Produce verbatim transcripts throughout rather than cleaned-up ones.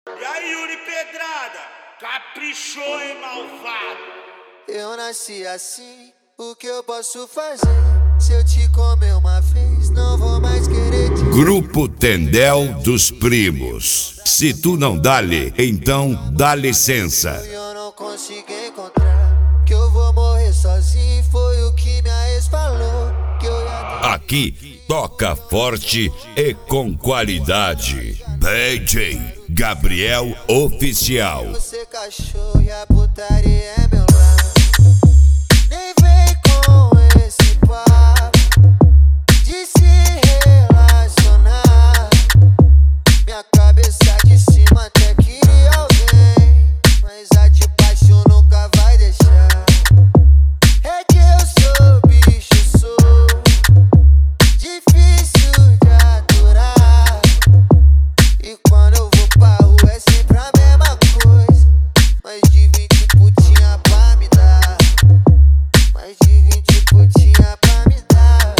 E aí, Yuri Pedrada, caprichou, hein, malvado? Eu nasci assim, o que eu posso fazer? Se eu te comer uma vez, não vou mais querer te... Grupo Tendel dos Primos. Se tu não dá-lhe, então dá licença. Eu não consigo encontrar, que eu vou morrer sozinho, foi o que minha ex falou. Que eu ia ter... Aqui toca forte e com qualidade. D J Gabriel Oficial. Você cachorro e a putaria é meu lar. Nem vem com esse papo de se relacionar. Minha cabeça de cima até queria alguém, mas a de baixo nunca vai deixar. É que eu sou bicho, sou difícil de aturar. E quando eu vou pra rua é sempre a mesma coisa. Mais de vinte putinha pra me dar, mais de vinte putinha pra me dar.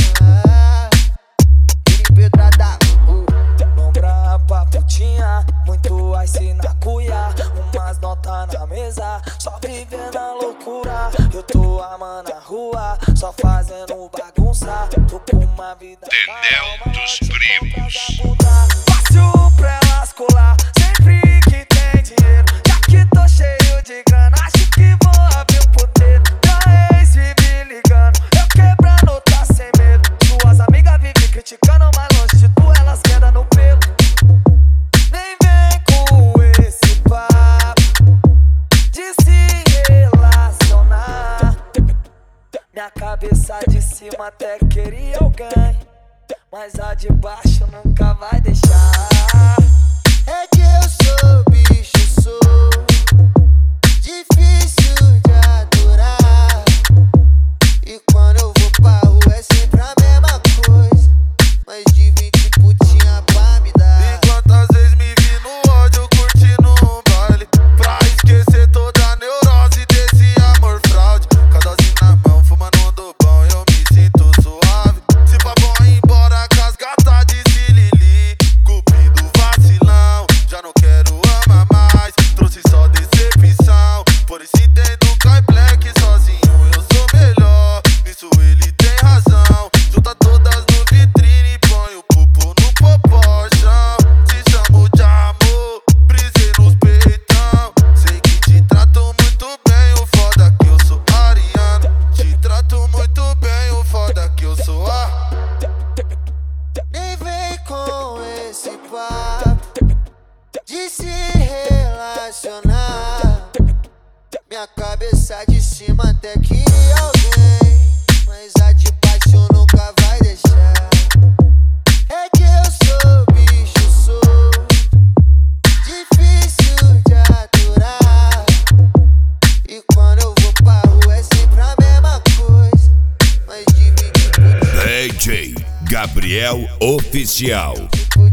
Yuri Pedrada, Lombra pra putinha, muito ice na cuia, umas notas na mesa, só vivendo a loucura. Eu tô amando a rua, só fazendo bagunça. Tô com uma vida Tendel dos Primos. Fácil pra elas colar, sempre que tem dinheiro. Já que tô cheio de grana, acho que vou abrir um puteiro. Minha ex vive ligando, eu quebrando, tá sem medo. Suas amigas vivem criticando, mas longe de tu elas quedam no pelo. Nem vem com esse papo de se relacionar. Minha cabeça de cima até queria alguém, mas a de baixo nunca vai deixar. é que eu sou bicho, sou difícil de aturar. E quando eu vou pra rua é sempre a mesma coisa, mais de vinte putinha pra me dar. E quantas vezes me vi no ódio curtindo um baile, pra esquecer toda a neurose desse amor fraude. Casalzinho na mão, fumando do bom, eu me sinto suave. Se pra bom ir embora com as gatas de Silili, cupido vacilão, já não quero amar mais, trouxe só decepção. Por isso entendo Kai Black, sozinho eu sou melhor, nisso ele tem razão. Junta todas no vitrine, põe o pupo no popochão. Te chamo de amor, brisei nos peitão. Sei que te trato muito bem, o foda que eu sou ariano. Te trato muito bem, o foda que eu sou a... Nem vem com esse papo de se relacionar. Minha cabeça de cima até queria alguém, mas a de baixo nunca vai deixar. É que eu sou bicho, sou difícil de aturar. E quando eu vou pra rua é sempre a mesma coisa, mais de vinte D J Gabriel Oficial. putinha